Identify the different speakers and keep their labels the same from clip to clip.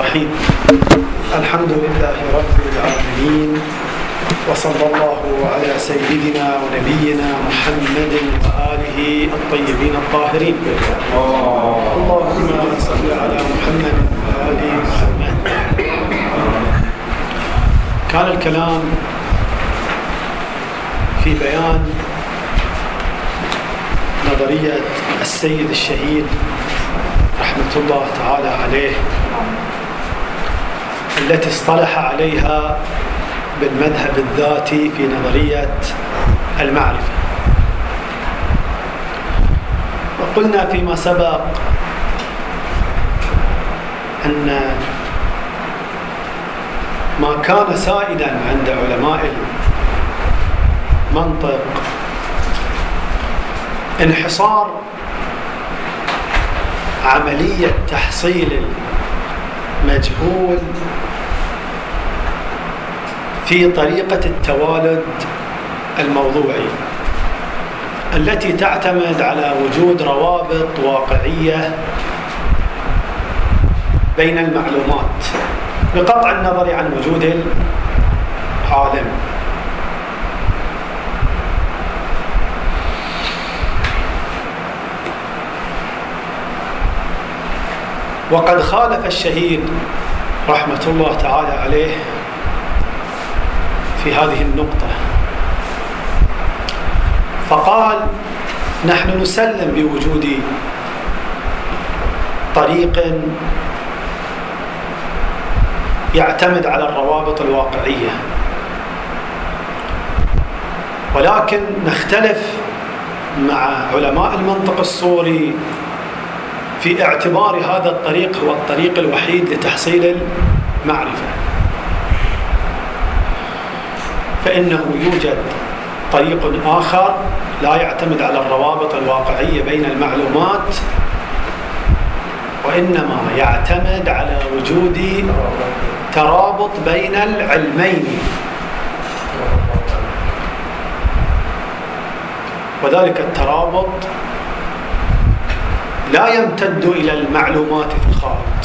Speaker 1: الرحيم. الحمد لله رب العالمين، وصلى الله على سيدنا ونبينا محمد وآله الطيبين الطاهرين. اللهم صل على محمد وآل محمد. كان الكلام في بيان نظرية السيد الشهيد رحمة الله تعالى عليه، التي اصطلح عليها بالمذهب الذاتي في نظرية المعرفة. وقلنا فيما سبق أن ما كان سائدا عند علماء المنطق انحصار عملية تحصيل المجهول في طريقة التوالد الموضوعي التي تعتمد على وجود روابط واقعية بين المعلومات بقطع النظر عن وجود العالم. وقد خالف الشهيد رحمة الله تعالى عليه في هذه النقطة، فقال: نحن نسلم بوجود طريق يعتمد على الروابط الواقعية، ولكن نختلف مع علماء المنطق الصوري في اعتبار هذا الطريق هو الطريق الوحيد لتحصيل المعرفة، فإنه يوجد طريق آخر لا يعتمد على الروابط الواقعية بين المعلومات، وإنما يعتمد على وجود ترابط بين العلمين، وذلك الترابط لا يمتد إلى المعلومات في الخارج.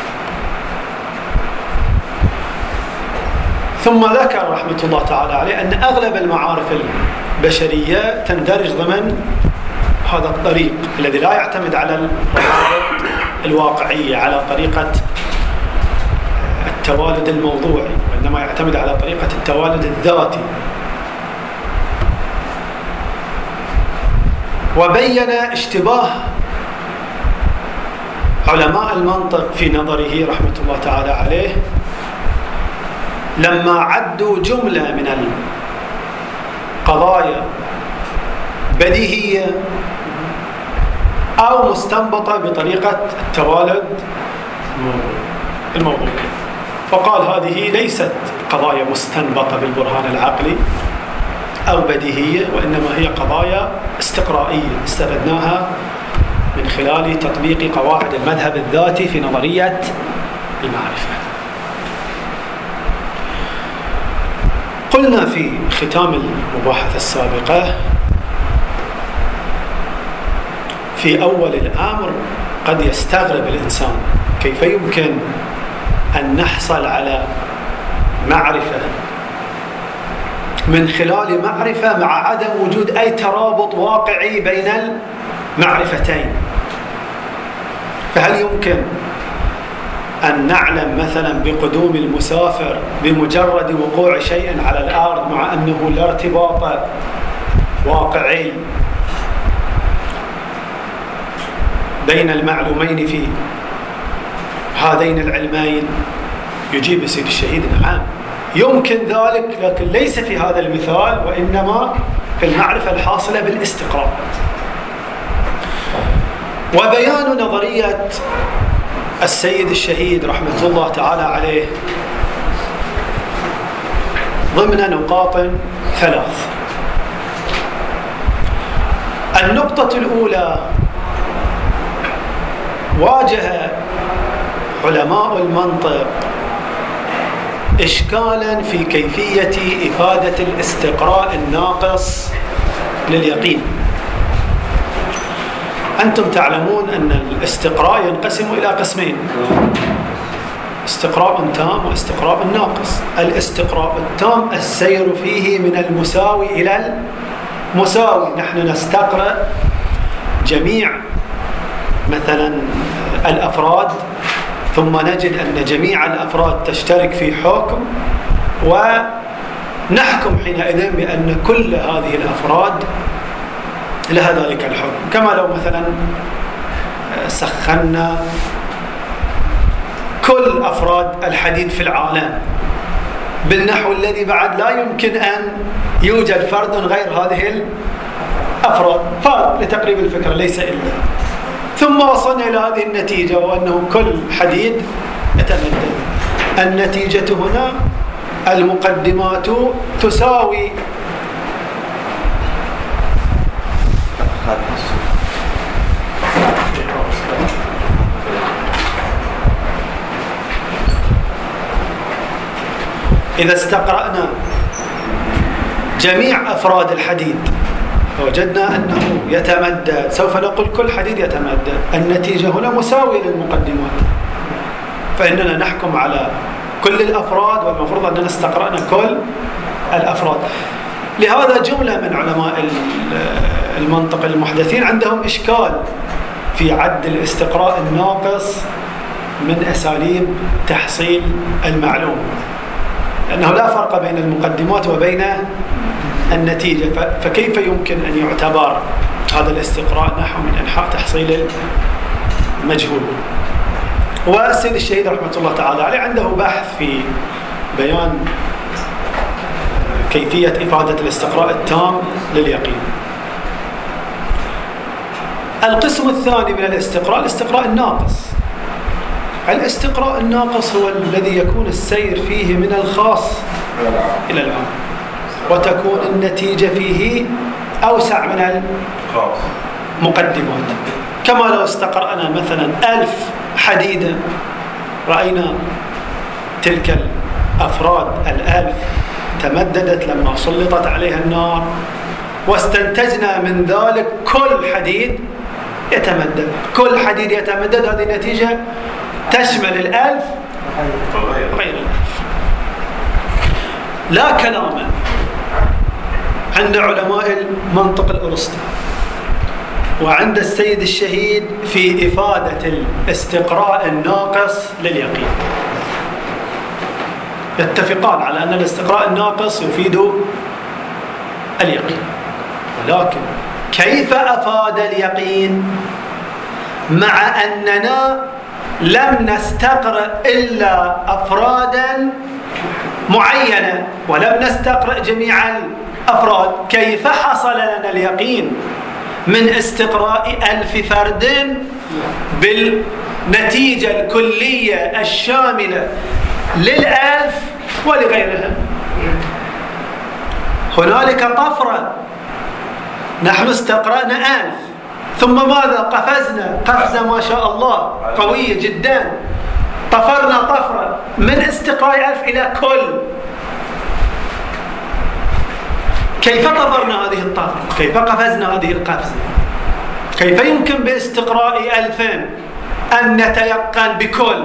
Speaker 1: ثم ذكر رحمة الله تعالى عليه أن أغلب المعارف البشرية تندرج ضمن هذا الطريق الذي لا يعتمد على الروابط الواقعية على طريقة التوالد الموضوعي، وإنما يعتمد على طريقة التوالد الذاتي. وبين اشتباه علماء المنطق في نظره رحمة الله تعالى عليه لما عدوا جملة من القضايا بديهية أو مستنبطة بطريقة التوالد الموضوعي، فقال هذه ليست قضايا مستنبطة بالبرهان العقلي أو بديهية، وإنما هي قضايا استقرائية استفدناها من خلال تطبيق قواعد المذهب الذاتي في نظرية المعرفة. قلنا في ختام المباحثة السابقة في أول الأمر قد يستغرب الإنسان كيف يمكن أن نحصل على معرفة من خلال معرفة مع عدم وجود أي ترابط واقعي بين المعرفتين. فهل يمكن أن نعلم مثلا بقدوم المسافر بمجرد وقوع شيء على الأرض مع أنه لا ارتباط واقعي بين المعلومين في هذين العلمين؟ يجيب السيد الشهيد: نعم يمكن ذلك، لكن ليس في هذا المثال، وإنما في المعرفة الحاصلة بالاستقراء. وبيان نظرية السيد الشهيد رحمة الله تعالى عليه ضمن نقاط ثلاث. النقطة الأولى: واجه علماء المنطق إشكالا في كيفية إفادة الاستقراء الناقص لليقين. أنتم تعلمون أن الاستقراء ينقسم إلى قسمين: استقراء تام واستقراء ناقص. الاستقراء التام السير فيه من المساوي إلى المساوي. نحن نستقرأ جميع مثلا الأفراد ثم نجد أن جميع الأفراد تشترك في حكم، ونحكم حينئذ بأن كل هذه الأفراد لها ذلك الحكم. كما لو مثلا سخنا كل أفراد الحديد في العالم بالنحو الذي بعد لا يمكن أن يوجد فرد غير هذه الأفراد، فرد لتقريب الفكرة ليس إلا. ثم وصلنا إلى هذه النتيجة، وأنه كل حديد يتمدد. النتيجة هنا المقدمات تساوي إذا استقرأنا جميع أفراد الحديد وجدنا أنه يتمدد، سوف نقول كل حديد يتمدد. النتيجة هنا مساوية للمقدمات، فإننا نحكم على كل الأفراد، والمفروض أننا استقرأنا كل الأفراد. لهذا جملة من علماء المنطق المحدثين عندهم إشكال في عد الاستقراء الناقص من أساليب تحصيل المعلومة، لأنه لا فرق بين المقدمات وبين النتيجة، فكيف يمكن أن يعتبر هذا الاستقراء نحو من أنحاء تحصيل المجهول؟ والسيد الشهيد رحمة الله تعالى عليه عنده بحث في بيان كيفية إفادة الاستقراء التام لليقين. القسم الثاني من الاستقراء الاستقراء الناقص. الاستقراء الناقص هو الذي يكون السير فيه من الخاص إلى العام، وتكون النتيجة فيه أوسع من المقدمات. كما لو استقرأنا مثلا 1000 حديدة، رأينا تلك الأفراد 1000 تمددت لما سلطت عليها النار، واستنتجنا من ذلك كل حديد يتمدد. كل حديد يتمدد، هذه النتيجة تشمل 1000 غير 1000. لا كلام عند علماء المنطق الأرسطي وعند السيد الشهيد في إفادة الاستقراء الناقص لليقين. يتفقان على أن الاستقراء الناقص يفيد اليقين، ولكن كيف أفاد اليقين مع أننا لم نستقرأ إلا أفرادا معينة ولم نستقرأ جميع الأفراد؟ كيف حصل لنا اليقين من استقراء 1000 فرد بالنتيجة الكلية الشاملة لل1000 ولغيرها؟ هنالك طفرة، نحن استقرأنا 1000 ثم ماذا؟ قفزنا قفزة ما شاء الله قوية جدا، طفرنا طفرة من استقراء 1000 إلى كل. كيف طفرنا هذه الطفرة؟ كيف قفزنا هذه القفزة؟ كيف يمكن باستقراء 2000 أن نتيقن بكل؟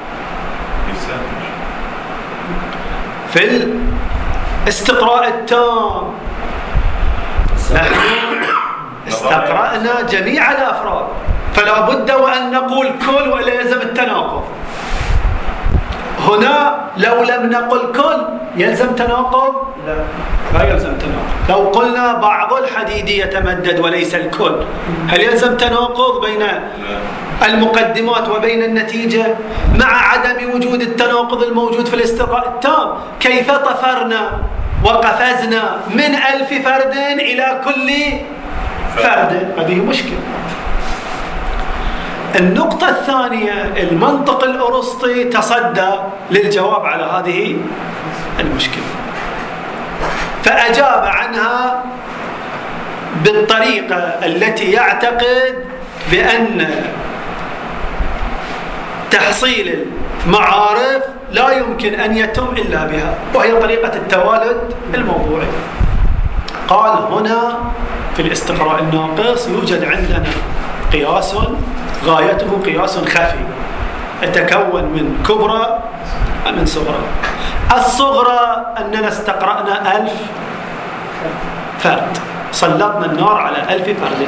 Speaker 1: في الاستقراء التام نحن استقرأنا جميع الأفراد، فلا بد وأن نقول كل ولا يلزم التناقض. هنا لو لم نقل كل يلزم تناقض؟ لا يلزم تناقض. لو قلنا بعض الحديد يتمدد وليس الكل، هل يلزم تناقض بين المقدمات وبين النتيجة مع عدم وجود التناقض الموجود في الاستقراء التام؟ كيف طفرنا وقفزنا من 1000 فرد إلى كل فرد؟ هذه مشكلة. النقطة الثانية، المنطق الأرسطي تصدى للجواب على هذه المشكلة، فأجاب عنها بالطريقة التي يعتقد بأن تحصيل المعارف لا يمكن أن يتم إلا بها، وهي طريقة التوالد الموضوعي. قال هنا في الاستقراء الناقص يوجد عندنا قياس غايته قياس خفي، يتكون من كبرى ومن صغرى. الصغرى أننا استقرأنا 1000 فرد، سلطنا النار على 1000 فرد،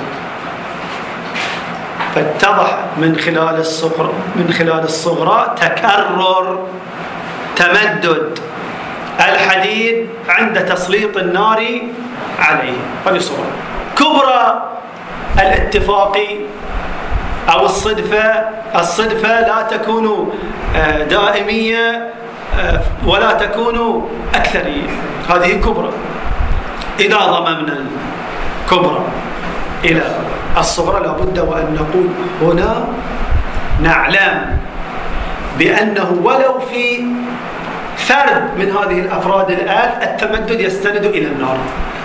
Speaker 1: فاتضح من خلال الصغرى تكرر تمدد الحديد عند تسليط النار عليه. هذه صغرى. كبرى الاتفاقي أو الصدفة لا تكون دائمية ولا تكون أكثرية، هذه كبرى. إذا ضممنا الكبرى إلى الصغرى لابد وأن نقول هنا نعلم بأنه ولو في فرد من هذه الأفراد 1000 التمدد يستند إلى النار.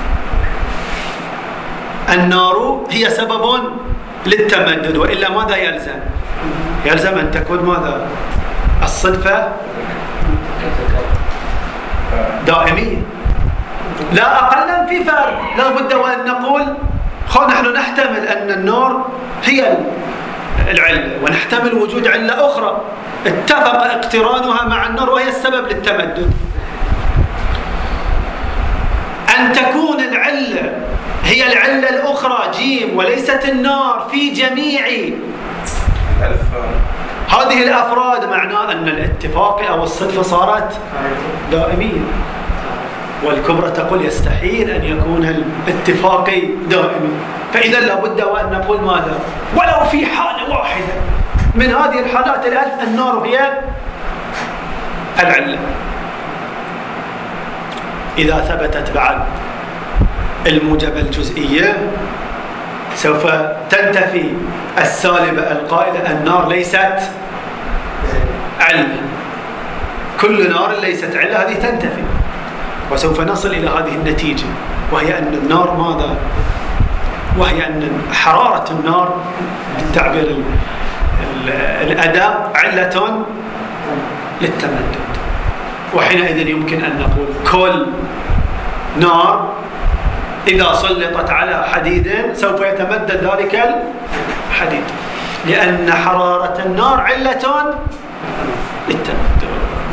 Speaker 1: النار هي سبب للتمدد، وإلا ماذا يلزم؟ يلزم أن تكون ماذا؟ الصدفة دائمية لا أقل في فرد. لا بد وأن نقول نحن نحتمل أن النار هي العلة ونحتمل وجود علة أخرى اتفق اقترانها مع النار وهي السبب للتمدد. أن تكون العلة هي العلة الأخرى جيم وليست النار في جميع هذه الأفراد، معناه أن الاتفاق أو الصدفة صارت دائمية. والكبرى تقول يستحيل أن يكون الاتفاق دائمي، فإذا لابد وأن نقول ماذا؟ ولو في حالة واحدة من هذه الحالات 1000 النار هي العلة. إذا ثبتت بعد الموجبة الجزئية سوف تنتفي السالبة القائلة النار ليست علة. كل نار ليست علة هذه تنتفي، وسوف نصل إلى هذه النتيجة، وهي أن النار ماذا؟ وهي أن حرارة النار بالتعبير الأداء علة للتمدد. وحينئذ يمكن أن نقول كل نار إذا سلطت على حديد سوف يتمدد ذلك الحديد، لأن حرارة النار علة للتمدد.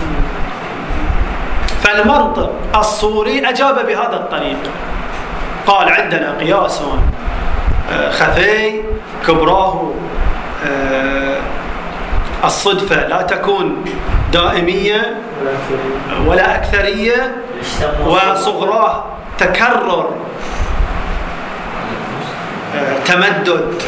Speaker 1: فالمنطق الصوري أجاب بهذا الطريق، قال عندنا قياس خفي كبراه الصدفة لا تكون دائمية ولا أكثرية، وصغراه تكرر تمدد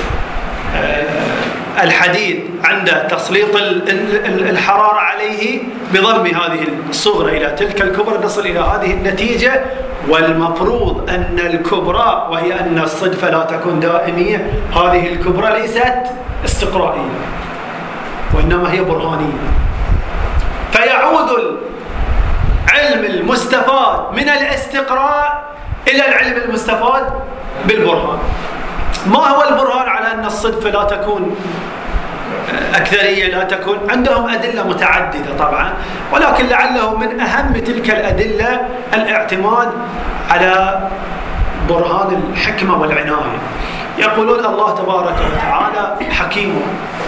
Speaker 1: الحديد عند تسليط الحرارة عليه. بضم هذه الصغرى إلى تلك الكبرى نصل إلى هذه النتيجة. والمفروض أن الكبرى وهي أن الصدفة لا تكون دائمية، هذه الكبرى ليست استقرائية وإنما هي برهانية. فيعود العلم المستفاد من الاستقراء إلى العلم المستفاد بالبرهان. ما هو البرهان على أن الصدفة لا تكون أكثرية لا تكون؟ عندهم أدلة متعددة طبعا، ولكن لعله من أهم تلك الأدلة الاعتماد على برهان الحكمة والعناية. يقولون الله تبارك وتعالى حكيم،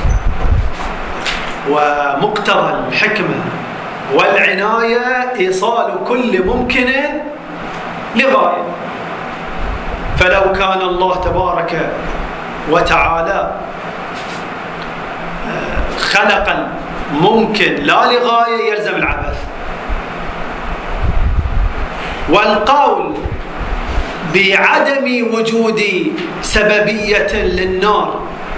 Speaker 1: ومقتضى الحكمة والعناية إيصال كل ممكن لغاية. فلو كان الله تبارك وتعالى خلق الممكن لا لغاية يلزم العبث. والقول بعدم وجود سببية للنار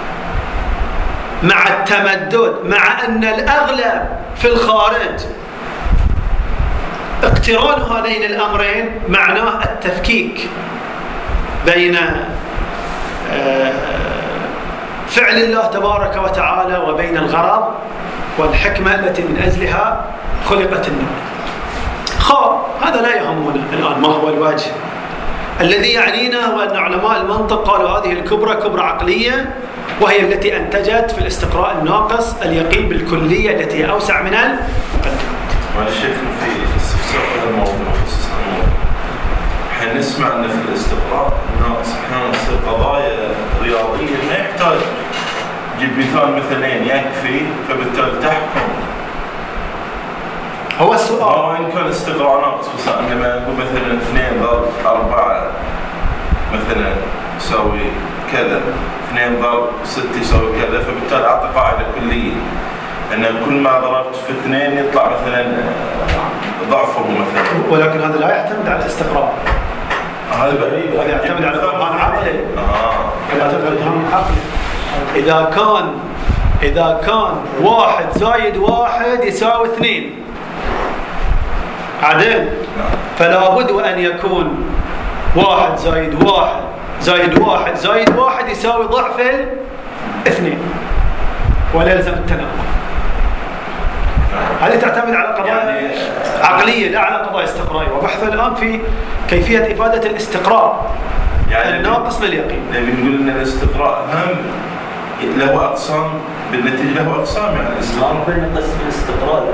Speaker 1: مع التمدد، مع أن الأغلب في الخارج اقتران هذين الأمرين، معناه التفكيك بين فعل الله تبارك وتعالى وبين الغرض والحكمة التي من أجلها خلقت النار. هذا لا يهمنا الآن ما هو الواجب. الذي يعنينا هو أن علماء المنطق قالوا هذه الكبرى كبرى عقلية، وهي التي أنتجت في الاستقراء الناقص اليقين بالكلية التي هي أوسع من المقدمات.
Speaker 2: والشيخ في استفسار هذا الموضوع خصوصا حين نسمع أن في الاستقراء الناقص أحيانا تصير قضايا رياضية ما يحتاج جيب مثال مثلين يكفي، فبالتالي تحكم.
Speaker 1: هو السؤال
Speaker 2: إن كان استقراء ناقص، بس عندما يقول مثلا 2 ضرب 4 مثلا يساوي كذا، 2 ضرب 6 يساوي كذا، فبالتالي أعطي قاعدة كلية أن كل ما ضربت في 2 يطلع مثلا ضعفه مثلا.
Speaker 1: ولكن هذا لا يعتمد على الاستقراء، هذا يعتمد على برهان عقلي. يعتمد على برهان عقلي. إذا كان 1 زائد 1 يساوي 2 عدل، فلا بد أن يكون 1 زائد 1 زائد 1 زائد 1 يساوي ضعف 2، ولا يلزم التناقض. هذه تعتمد على قضايا عقلية لا على قضايا استقرائية، وبحثنا الآن في كيفية إفادة الاستقراء الناقص لليقين.
Speaker 2: يعني نقول أن الاستقراء هم له أقسام، بالنتيجة له أقسام. يعني
Speaker 3: الاستقراء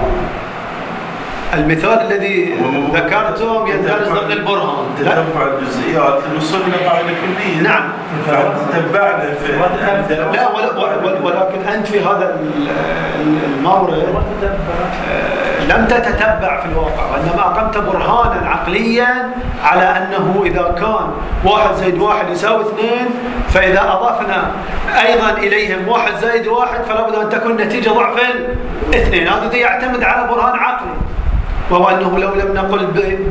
Speaker 1: المثال الذي ذكرتم يندرج ضمن البرهان،
Speaker 2: تتبع الجزئيات الوصول إلى قاعدة كلية.
Speaker 1: نعم،
Speaker 2: تتبعنا في
Speaker 1: لا ولكن أنت في هذا المورد لم تتتبع في الواقع، وإنما أقمت برهانا عقليا على أنه إذا كان 1 زائد 1 يساوي 2، فإذا أضفنا أيضا إليهم 1 زائد 1 فلا بد أن تكون نتيجة ضعف 2. هذا يعتمد على برهان عقلي، وهو أنه لو لم نقل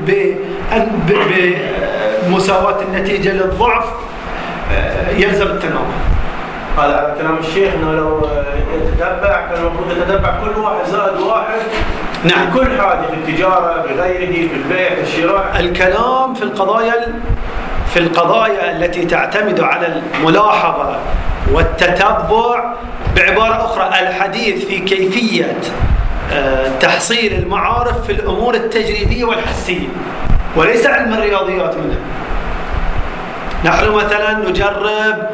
Speaker 1: بمساواة النتيجة للضعف يلزم التناقض.
Speaker 3: هذا على كلام الشيخ أنه لو يتتبع كان المفروض يتتبع كل 1 زائد 1.
Speaker 1: نعم،
Speaker 3: كل حاجة في التجارة بغيره، في البيع، في الشراء.
Speaker 1: الكلام في القضايا التي تعتمد على الملاحظة والتتبع، بعبارة أخرى الحديث في كيفية تحصيل المعارف في الأمور التجريبية والحسية، وليس علم الرياضيات منها. نحن مثلا نجرب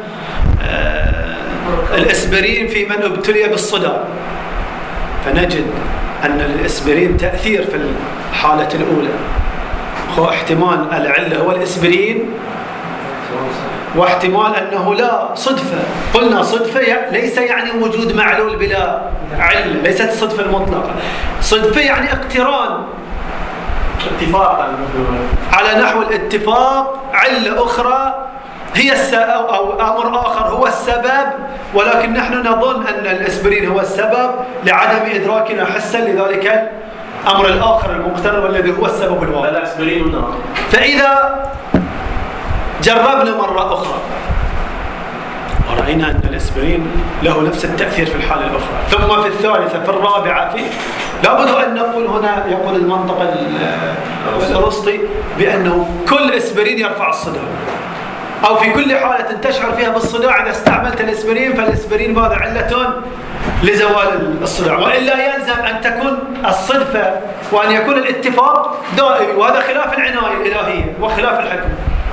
Speaker 1: الإسبرين في من ابتلي بالصداع، فنجد أن الإسبرين تأثير في الحالة الأولى، هو احتمال العلة هو الإسبرين، واحتمال أنه لا صدفة. قلنا صدفة ليس يعني وجود معلول بلا علة، ليست الصدفة المطلقة. صدفة يعني اقتران،
Speaker 3: اتفاقا
Speaker 1: على نحو الاتفاق علة أخرى هي أو أمر آخر هو السبب، ولكن نحن نظن أن الإسبرين هو السبب لعدم إدراكنا حسا لذلك الأمر الآخر المقترن والذي هو السبب الواقع.
Speaker 3: الإسبرين.
Speaker 1: فإذا جربنا مرة أخرى ورأينا أن الإسبرين له نفس التأثير في الحالة الأخرى، ثم في الثالثة، في الرابعة، لابد أن نقول هنا، يقول المنطق الأرسطي بأنه كل إسبرين يرفع الصداع، أو في كل حالة تشعر فيها بالصداع إذا استعملت الإسبرين، فالإسبرين ماذا؟ علة لزوال الصداع، وإلا يلزم أن تكون الصدفة وأن يكون الاتفاق دائمي، وهذا خلاف العناية الإلهية وخلاف الحكم.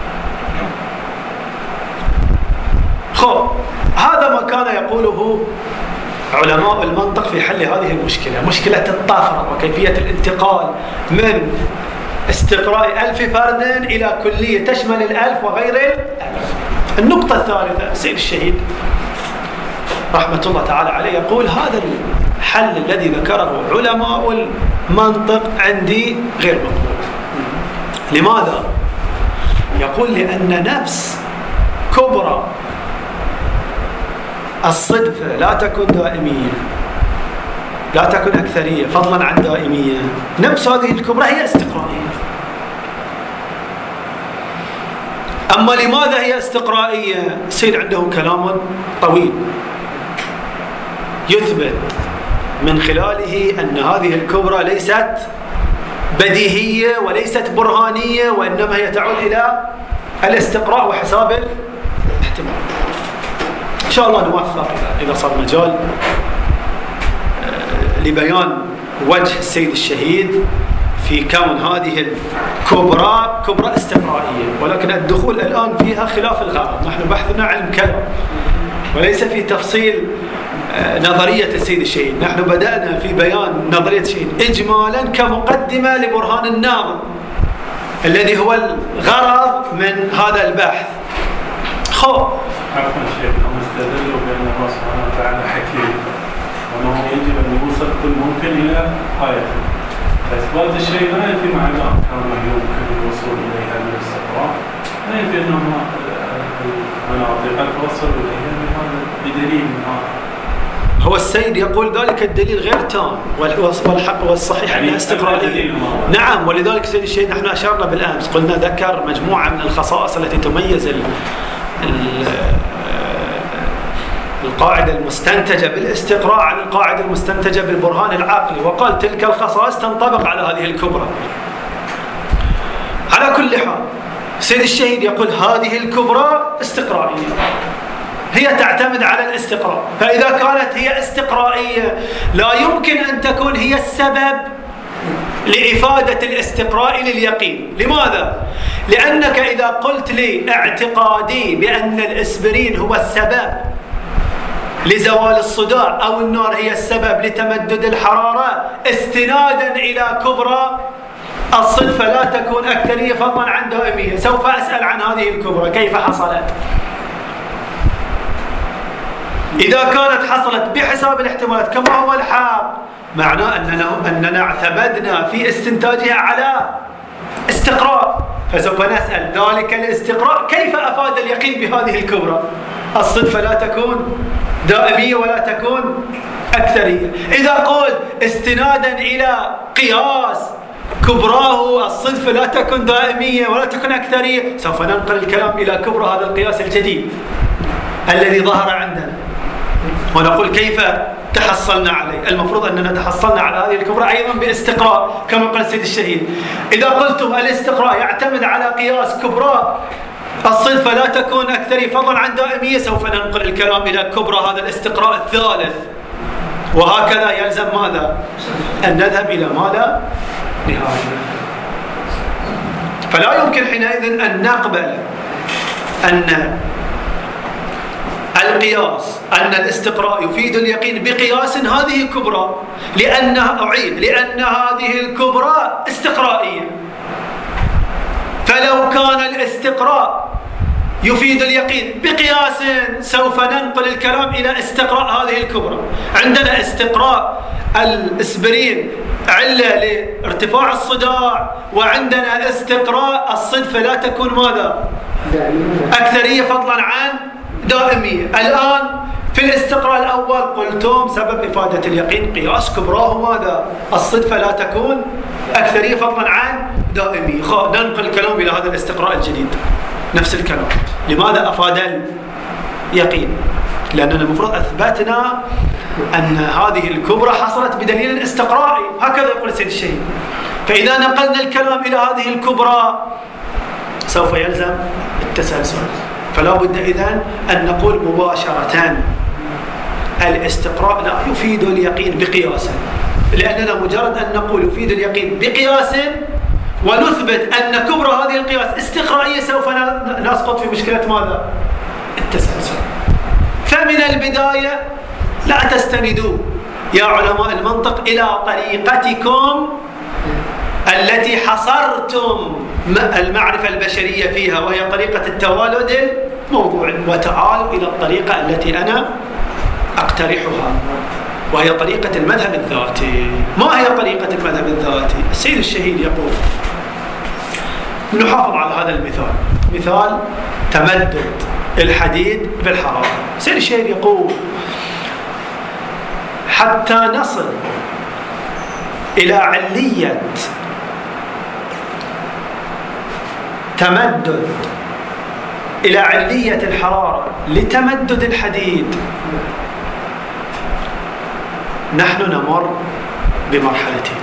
Speaker 1: هذا ما كان يقوله علماء المنطق في حل هذه المشكلة، مشكلة الطفرة وكيفية الانتقال من استقراء 1000 فرد إلى كلية تشمل 1000 وغير 1000. النقطة الثالثة، السيد الشهيد رحمة الله تعالى عليه يقول هذا الحل الذي ذكره علماء المنطق عندي غير مقبول. لماذا؟ يقول لأن نفس كبرى الصدفة لا تكون دائمية، لا تكون أكثرية فضلا عن دائمية، نفس هذه الكبرى هي استقرائية. أما لماذا هي استقرائية؟ سيد عندهم كلام طويل يثبت من خلاله أن هذه الكبرى ليست بديهية وليست برهانية، وإنما هي تعود إلى الاستقراء وحساب الاحتمال. إن شاء الله نوفق إذا صار مجال لبيان وجه السيد الشهيد في كون هذه الكبرى كبرى استقرائية، ولكن الدخول الآن فيها خلاف الغرض. نحن بحثنا علم كلام وليس في تفصيل نظرية السيد الشهيد. نحن بدأنا في بيان نظرية الشهيد إجمالا كمقدمة لبرهان الناظم الذي هو الغرض من هذا البحث.
Speaker 3: عفوا شيخ، هم استدلوا بأن الله سبحانه
Speaker 4: مات على حكيم وأنه يجب أن يوصل كل ممكن إلى غايته. فإثبات الشيء لا يأتي مع الأركان يمكن الوصول إليها بالاستقراء، لا يأتي أنه المناطق توصل إليها بدليل من هذا.
Speaker 1: هو السيد يقول ذلك الدليل غير تام والحق والصحيح يعني أنها استقرائية. نعم، ولذلك سيد الشيخ نحن أشرنا بالأمس قلنا ذكر مجموعة من الخصائص التي تميز القاعدة المستنتجة بالاستقراء عن القاعدة المستنتجة بالبرهان العقلي، وقال تلك الخصائص تنطبق على هذه الكبرى. على كل حال سيد الشهيد يقول هذه الكبرى استقرائية، هي تعتمد على الاستقراء، فإذا كانت هي استقرائية لا يمكن أن تكون هي السبب لإفادة الاستقراء لليقين. لماذا؟ لأنك إذا قلت لي اعتقادي بأن الإسبرين هو السبب لزوال الصداع أو النار هي السبب لتمدد الحرارة استنادا إلى كبرى الصدفة لا تكون أكثرية فضلا عن دائمية، سوف أسأل عن هذه الكبرى كيف حصلت؟ إذا كانت حصلت بحساب الاحتمالات كما هو الحال معناه أننا اعتمدنا في استنتاجها على استقراء، فسوف نسأل ذلك الاستقراء كيف أفاد اليقين بهذه الكبرى؟ الصدفة لا تكون دائمية ولا تكون أكثرية. إذا قلت استنادا إلى قياس كبراه الصدفة لا تكون دائمية ولا تكون أكثرية سوف ننقل الكلام إلى كبرى هذا القياس الجديد الذي ظهر عندنا ونقول كيف تحصلنا عليه. المفروض أننا تحصلنا على هذه الكبرى أيضا باستقراء كما قال السيد الشهيد. إذا قلتم الاستقراء يعتمد على قياس كبرى الصدفة لا تكون أكثرية فضلا عن دائمية سوف ننقل الكلام إلى كبرى هذا الاستقراء الثالث، وهكذا يلزم ماذا؟ أن نذهب إلى ماذا؟ نهاية. فلا يمكن حينئذ أن نقبل أن القياس أن الاستقراء يفيد اليقين بقياس هذه كبرى لأن هذه الكبرى استقرائية. فلو كان الاستقراء يفيد اليقين بقياس سوف ننقل الكلام إلى استقراء هذه الكبرى. عندنا استقراء الإسبرين علة لارتفاع الصداع، وعندنا استقراء الصدفة لا تكون ماذا؟ أكثرية فضلا عن دائمية. الآن في الاستقراء الأول قلتم سبب إفادة اليقين قياس كبراه ماذا؟ الصدفة لا تكون أكثرية فضلا عن دائمية. ننقل الكلام إلى هذا الاستقراء الجديد نفس الكلام. لماذا أفاد اليقين؟ لأننا المفروض أثبتنا أن هذه الكبرى حصلت بدليل الاستقرائي، هكذا يقول السيد الشهيد. فإذا نقلنا الكلام إلى هذه الكبرى سوف يلزم التسلسل، فلا بد إذن أن نقول مباشرة الاستقراء لا يفيد اليقين بقياس، لأننا مجرد أن نقول يفيد اليقين بقياس ونثبت أن كبرى هذه القياس استقرائية سوف نسقط في مشكلة ماذا؟ التسلسل. فمن البداية لا تستندوا يا علماء المنطق إلى طريقتكم التي حصرتم المعرفة البشرية فيها وهي طريقة التوالد الموضوعي، وتعالوا إلى الطريقة التي أنا أقترحها وهي طريقة المذهب الذاتي. ما هي طريقة المذهب الذاتي؟ السيد الشهيد يقول نحافظ على هذا المثال، مثال تمدد الحديد بالحرارة. السيد الشهيد يقول حتى نصل إلى علية تمدد إلى علية الحرارة لتمدد الحديد نحن نمر بمرحلتين.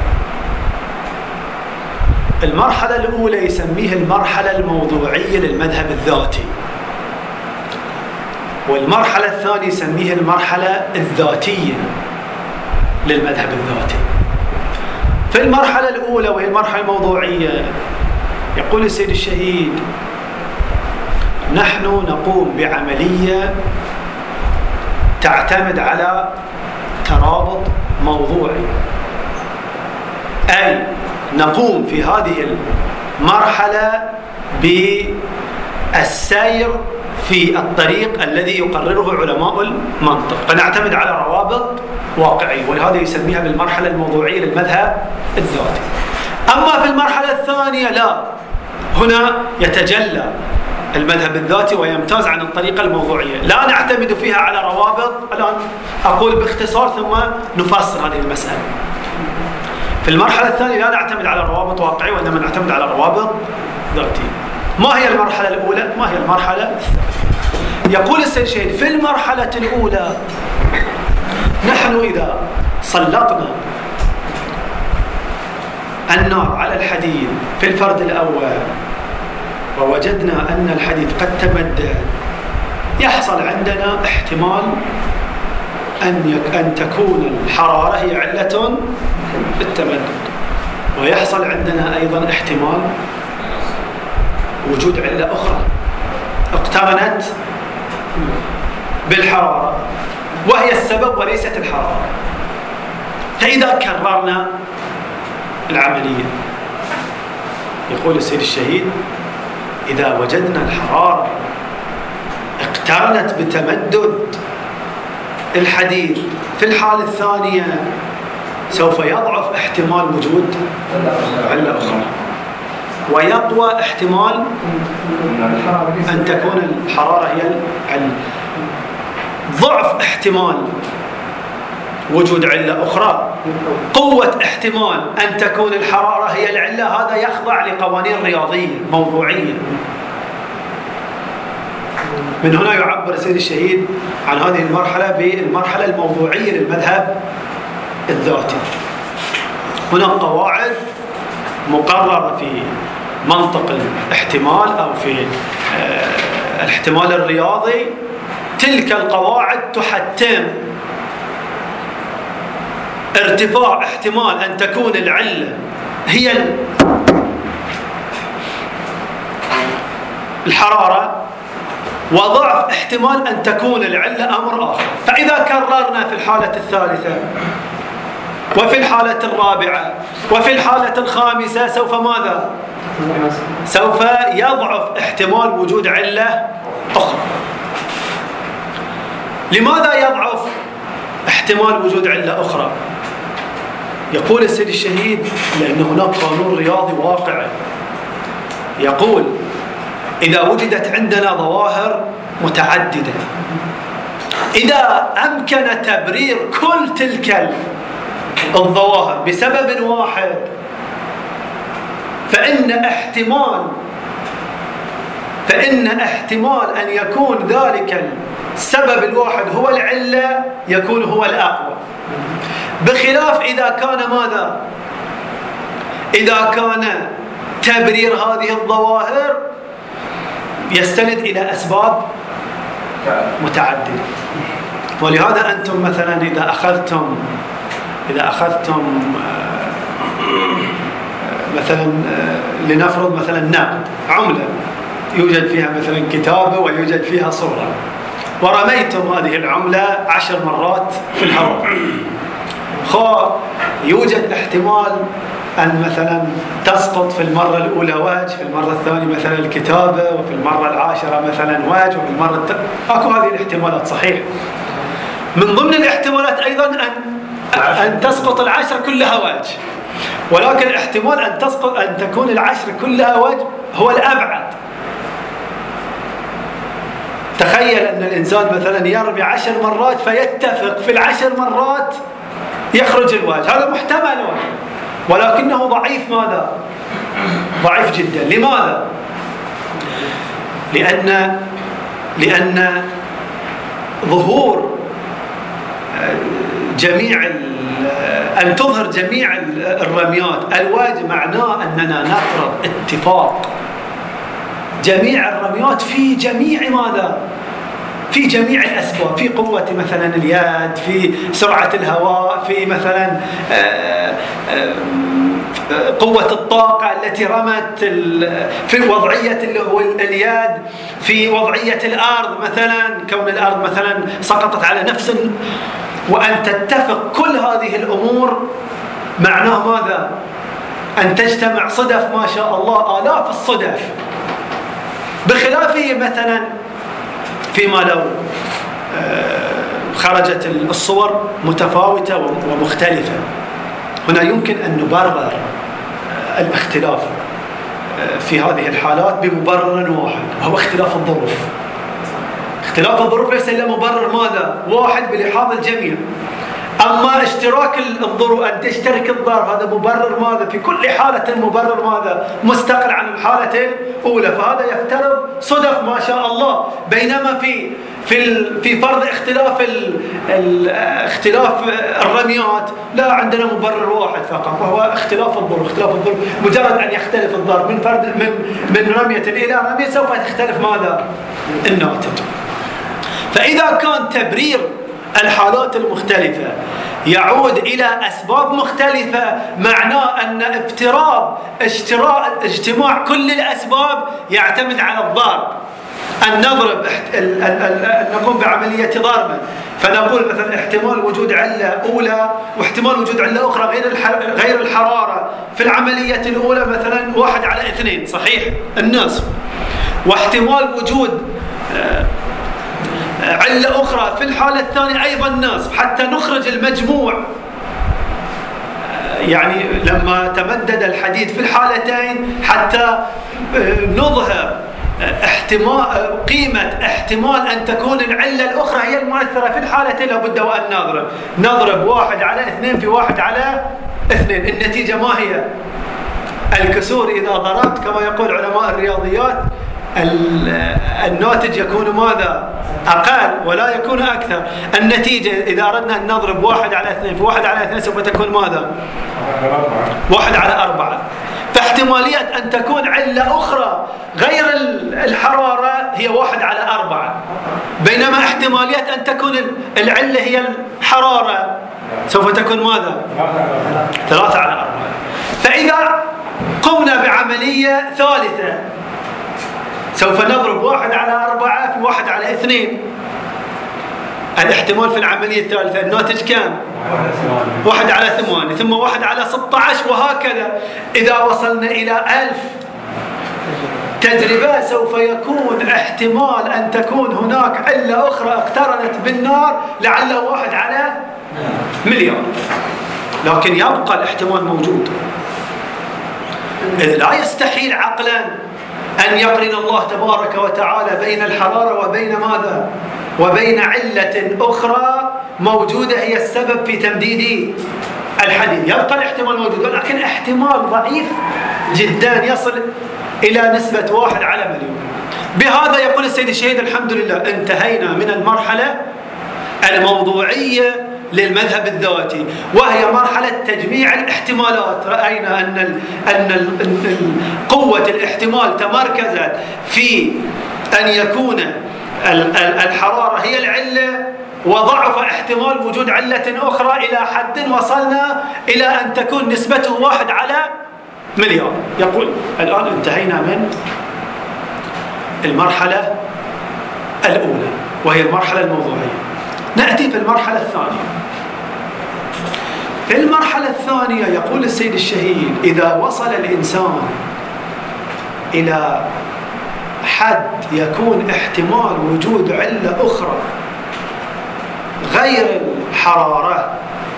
Speaker 1: المرحلة الأولى يسميها المرحلة الموضوعية للمذهب الذاتي، والمرحلة الثانية يسميها المرحلة الذاتية للمذهب الذاتي. في المرحلة الأولى وهي المرحلة الموضوعية يقول السيد الشهيد نحن نقوم بعملية تعتمد على ترابط موضوعي، أي نقوم في هذه المرحلة بالسير في الطريق الذي يقرره علماء المنطق، فنعتمد على روابط واقعية، ولهذا يسميها بالمرحلة الموضوعية للمذهب الذاتي. أما في المرحلة الثانية لا، هنا يتجلى المذهب الذاتي ويمتاز عن الطريقة الموضوعية، لا نعتمد فيها على روابط. الآن أقول باختصار ثم نفسر هذه المسألة. في المرحلة الثانية لا نعتمد على روابط واقعية، وإنما نعتمد على روابط ذاتية. ما هي المرحلة الأولى؟ ما هي المرحلة الثانية؟ يقول السيد الشهيد في المرحلة الأولى نحن إذا سلطنا النار على الحديد في الفرد الأول ووجدنا أن الحديد قد تمدد، يحصل عندنا احتمال أن تكون الحرارة هي علة بالتمدد، ويحصل عندنا أيضا احتمال وجود علة أخرى اقترنت بالحرارة وهي السبب وليست الحرارة. فإذا كررنا العملية، يقول السيد الشهيد إذا وجدنا الحرارة اقترنت بتمدد الحديد في الحالة الثانية سوف يضعف احتمال وجود علة أخرى، ويقوى احتمال أن تكون الحرارة هي العلة. ضعف احتمال وجود علة أخرى، قوة احتمال أن تكون الحرارة هي العلة، هذا يخضع لقوانين رياضية موضوعية. من هنا يعبر السيد الشهيد عن هذه المرحلة بالمرحلة الموضوعية للمذهب الذاتي. هناك قواعد مقررة في منطق الاحتمال أو في الاحتمال الرياضي، تلك القواعد تحتم ارتفاع احتمال أن تكون العلة هي الحرارة، وضعف احتمال أن تكون العلة أمر آخر. فإذا كررنا في الحالة الثالثة وفي الحالة الرابعة وفي الحالة الخامسة سوف ماذا؟ سوف يضعف احتمال وجود علة أخرى. لماذا يضعف احتمال وجود علة أخرى؟ يقول السيد الشهيد لأن هناك قانون رياضي واقعي يقول إذا وجدت عندنا ظواهر متعددة، إذا أمكن تبرير كل تلك الظواهر بسبب واحد، فإن احتمال أن يكون ذلك السبب الواحد هو العلة يكون هو الأقوى، بخلاف إذا كان ماذا؟ إذا كان تبرير هذه الظواهر يستند إلى أسباب متعددة. ولهذا أنتم مثلا إذا أخذتم مثلا لنفرض مثلا نقد عملة يوجد فيها مثلا كتابة ويوجد فيها صورة، ورميتم هذه العملة 10 مرات في الهواء، يوجد احتمال أن مثلا تسقط في المرة الأولى وجه، في المرة الثانية مثلا الكتابة، وفي المرة العاشرة مثلا وجه، وفي المرة أكو هذه الاحتمالات صحيح. من ضمن الاحتمالات أيضا أن تسقط العشرة كلها وجه، ولكن احتمال أن تكون العشرة كلها وجه هو الأبعد. تخيل أن الإنسان مثلا يرمي 10 مرات فيتفق في ال10 مرات يخرج الوجه، هذا محتمل ولكنه ضعيف. ماذا؟ ضعيف جدا. لماذا؟ لأن ظهور أن تظهر جميع الرميات الوجه معناه أننا نفرض اتفاق جميع الرميات في جميع ماذا؟ في جميع الأسباب، في قوة مثلا اليد، في سرعة الهواء، في مثلا قوة الطاقة التي رمت، في وضعية اللي هو اليد، في وضعية الأرض مثلا، كون الأرض مثلا سقطت على نفس، وأن تتفق كل هذه الأمور معناه ماذا؟ أن تجتمع صدف ما شاء الله آلاف الصدف، بخلافه مثلا فيما لو خرجت الصور متفاوتة ومختلفة. هنا يمكن أن نبرر الاختلاف في هذه الحالات بمبرر واحد، وهو اختلاف الظروف. اختلاف الظروف ليس إلا مبرر ماذا؟ واحد بلحاظ الجميع. أما اشتراك الظروف، أن تشترك الضرب، هذا مبرر ماذا؟ في كل حالة مبرر ماذا؟ مستقل عن الحالة الأولى. فهذا يفترض صدف ما شاء الله. بينما في فرض اختلاف الرميات لا، عندنا مبرر واحد فقط، وهو اختلاف الظروف. اختلاف الظروف مجرد أن يختلف الضرب من رمية إلى رمية سوف تختلف ماذا؟ الناتج. فإذا كان تبرير الحالات المختلفة يعود إلى أسباب مختلفة، معناه أن اجتماع كل الأسباب يعتمد على الضرب. أن نضرب أن نقوم بعملية ضرب، فنقول مثلا احتمال وجود علة أولى واحتمال وجود علة أخرى غير الحرارة. في العملية الأولى مثلا 1/2 صحيح النصف، واحتمال وجود علة أخرى في الحالة الثانية أيضا نصف، حتى نخرج المجموع. يعني لما تمدد الحديث في الحالتين حتى نظهر قيمة احتمال أن تكون العلة الأخرى هي المؤثرة في الحالتين، لابد وأن نضرب 1/2 في 1/2. النتيجة ما هي؟ الكسور إذا ضربت كما يقول علماء الرياضيات الناتج يكون ماذا؟ أقل ولا يكون أكثر. النتيجة إذا أردنا أن نضرب 1/2 في 1/2 سوف تكون ماذا؟ 1/4. فاحتمالية أن تكون علة أخرى غير الحرارة هي 1/4، بينما احتمالية أن تكون العلة هي الحرارة سوف تكون ماذا؟ 3/4. فإذا قمنا بعملية ثالثة سوف نضرب 1/4 في 1/2. الاحتمال في العملية الثالثة الناتج كم؟ 1/8، ثم 1/16، وهكذا. إذا وصلنا إلى 1000 تجربة سوف يكون احتمال أن تكون هناك علة أخرى اقترنت بالنار لعله 1/1,000,000، لكن يبقى الاحتمال موجود. إذ لا يستحيل عقلا أن يقرن الله تبارك وتعالى بين الحرارة وبين ماذا؟ وبين علة أخرى موجودة هي السبب في تمديد الحديد. يبقى الاحتمال موجود، ولكن احتمال ضعيف جدا يصل إلى نسبة 1/1,000,000. بهذا يقول السيد الشهيد الحمد لله انتهينا من المرحلة الموضوعية للمذهب الذاتي، وهي مرحلة تجميع الاحتمالات. رأينا أن قوة الاحتمال تمركزت في أن يكون الحرارة هي العلة، وضعف احتمال وجود علة أخرى إلى حد وصلنا إلى أن تكون نسبته 1/1,000,000. يقول الآن انتهينا من المرحلة الأولى وهي المرحلة الموضوعية. نأتي في المرحلة الثانية. في المرحلة الثانية يقول السيد الشهيد إذا وصل الإنسان إلى حد يكون احتمال وجود علة أخرى غير الحرارة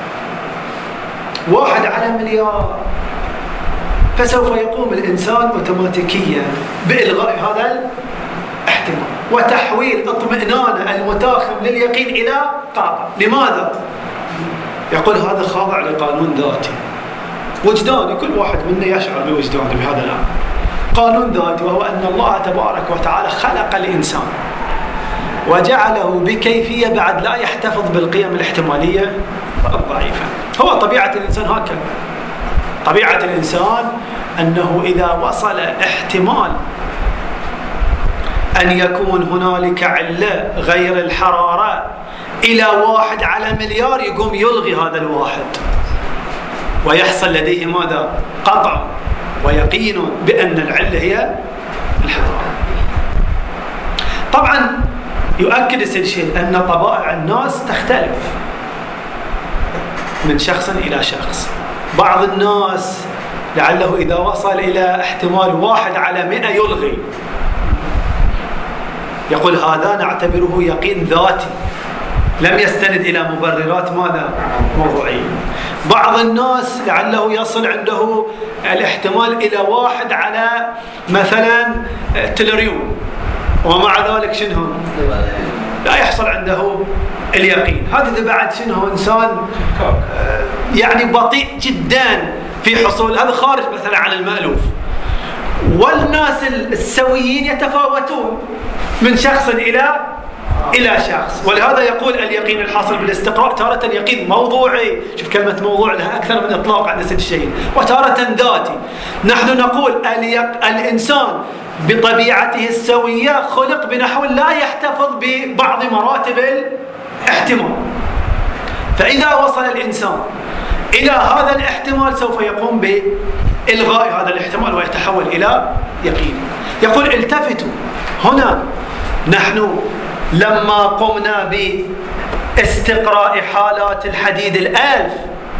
Speaker 1: 1/1,000,000، فسوف يقوم الإنسان أوتوماتيكيا بإلغاء هذا الاحتمال وتحويل اطمئنان المتاخم لليقين إلى قاطع. لماذا؟ يقول هذا خاضع لقانون ذاتي وجداني، كل واحد منا يشعر بوجدانه بهذا الأمر. قانون ذاتي، وهو أن الله تبارك وتعالى خلق الإنسان وجعله بكيفية بعد لا يحتفظ بالقيم الاحتمالية الضعيفة. هو طبيعة الإنسان هكذا. طبيعة الإنسان أنه إذا وصل احتمال أن يكون هنالك علة غير الحرارة إلى 1/1,000,000,000 يقوم يلغي هذا الواحد، ويحصل لديه ماذا؟ قطع ويقين بأن العلة هي الحرارة. طبعا يؤكد السيد الشهيد أن طبائع الناس تختلف من شخص إلى شخص. بعض الناس لعله إذا وصل إلى احتمال 1/100 يقول هذا نعتبره يقين ذاتي لم يستند إلى مبررات ماذا؟ موضوعية. بعض الناس لعله يصل عنده الاحتمال إلى 1 على مثلا تريليون، ومع ذلك شنو؟ لا يحصل عنده اليقين. هذا بعد شنو؟ إنسان يعني بطيء جدا في حصول، هذا خارج مثلا عن المألوف. والناس السويين يتفاوتون من شخص إلى شخص، ولهذا يقول اليقين الحاصل بالاستقراء تارة يقين موضوعي، شوف كلمة موضوع لها أكثر من إطلاق عند سيد الشيخ، وتارة ذاتي. نحن نقول الإنسان بطبيعته السوية خلق بنحو لا يحتفظ ببعض مراتب الاحتمال، فإذا وصل الإنسان إلى هذا الاحتمال سوف يقوم بإلغاء هذا الاحتمال ويتحول إلى يقين. يقول التفتوا هنا، نحن لما قمنا باستقراء حالات الحديد 1000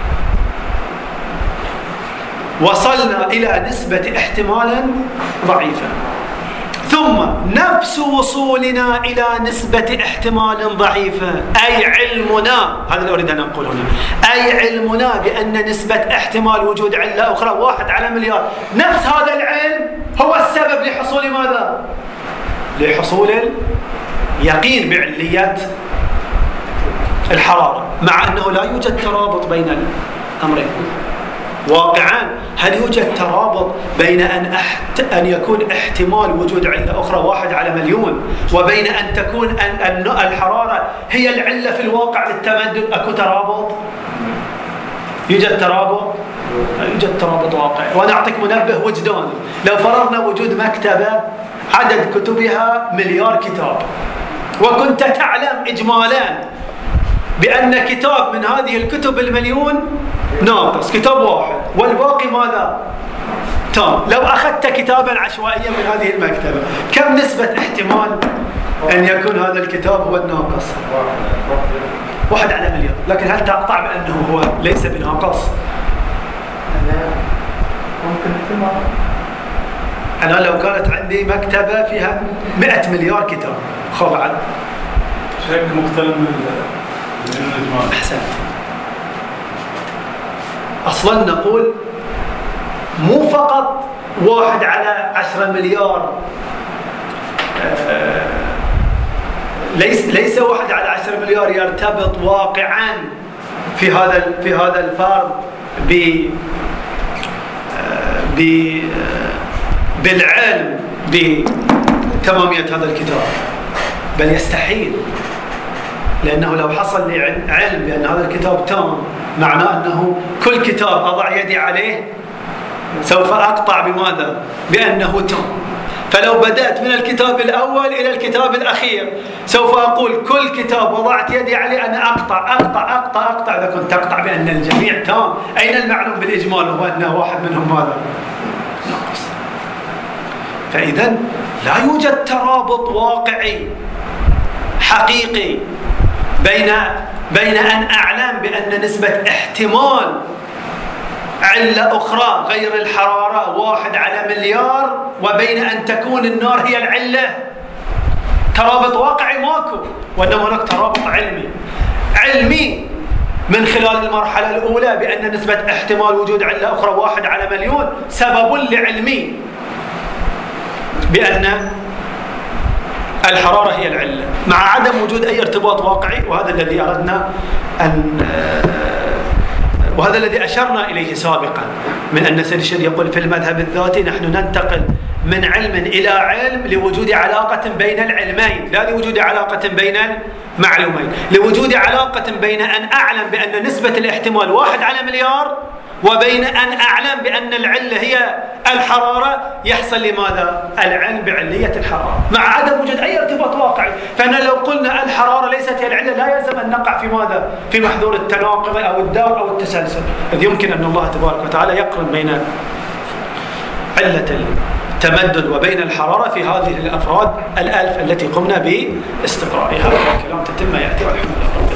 Speaker 1: وصلنا إلى نسبة احتمال ضعيفة، ثم نفس وصولنا إلى نسبة احتمال ضعيفة أي علمنا، هذا اللي أريد أن أقول هنا، أي علمنا بأن نسبة احتمال وجود علة أخرى 1 على مليار، نفس هذا العلم هو السبب لحصول ماذا؟ لحصول اليقين بعلية الحرارة، مع أنه لا يوجد ترابط بين الأمرين. واقعا هل يوجد ترابط بين أن يكون احتمال وجود علة أخرى 1 على مليون وبين أن تكون الحرارة هي العلة في الواقع للتمدد؟ أكو ترابط؟ يوجد ترابط؟ لا يوجد ترابط واقعي. وأنا أعطيك منبه وجداني، لو فرضنا وجود مكتبة عدد كتبها 1,000,000 كتاب، وكنت تعلم إجمالا بأن كتاب من هذه الكتب 1,000,000 ناقص، كتاب واحد والباقي ماذا؟ تام. لو أخذت كتابا عشوائيا من هذه المكتبة، كم نسبة احتمال أن يكون هذا الكتاب هو الناقص؟ 1 على مليون. لكن هل تقطع بأنه هو ليس بناقص؟
Speaker 3: ممكن احتمال.
Speaker 1: أنا لو كانت عندي مكتبة فيها 100 مليار كتاب، خذ عد
Speaker 4: شيء مختلف من الإجمال.
Speaker 1: أحسن. أصلا نقول مو فقط 1 على 10 مليار، ليس 1 على 10 مليار يرتبط واقعا في هذا الفرض بالعلم بتمامية هذا الكتاب، بل يستحيل، لأنه لو حصل لي علم بأن هذا الكتاب تام، معناه أنه كل كتاب أضع يدي عليه سوف أقطع بماذا؟ بأنه تام. فلو بدأت من الكتاب الأول إلى الكتاب الأخير سوف أقول كل كتاب وضعت يدي عليه أنا أقطع أقطع أقطع أقطع. إذا كنت تقطع بأن الجميع تام، أين المعلوم بالإجمال؟ هو أن واحد منهم ماذا؟ ناقص. فإذا لا يوجد ترابط واقعي حقيقي بين أن أعلم بأن نسبة احتمال علة أخرى غير الحرارة 1 على مليار وبين أن تكون النار هي العلة. ترابط واقعي ماكو، وإنما هناك ترابط علمي من خلال المرحلة الأولى بأن نسبة احتمال وجود علة أخرى 1 على مليون سبب لعلمي بأن الحرارة هي العلة، مع عدم وجود أي ارتباط واقعي. وهذا الذي أردنا وهذا الذي أشرنا إليه سابقا، من أن سيد الشيخ يقول في المذهب الذاتي نحن ننتقل من علم إلى علم لوجود علاقة بين العلمين، لا لوجود علاقة بين المعلومين، لوجود علاقة بين أن أعلم بأن نسبة الاحتمال 1 على مليار وبين أن أعلم بأن العلة هي الحرارة. يحصل لماذا؟ العلم بعلية الحرارة مع عدم وجود أي ارتباط واقعي. فأنا لو قلنا الحرارة ليست هي العلة لا يلزم أن نقع في ماذا؟ في محظور التناقض أو الدور أو التسلسل، إذ يمكن أن الله تبارك وتعالى يقرن بين علة التمدد وبين الحرارة في هذه الأفراد 1000 التي قمنا باستقرائها. الكلام تتم يأتي والحمد لله.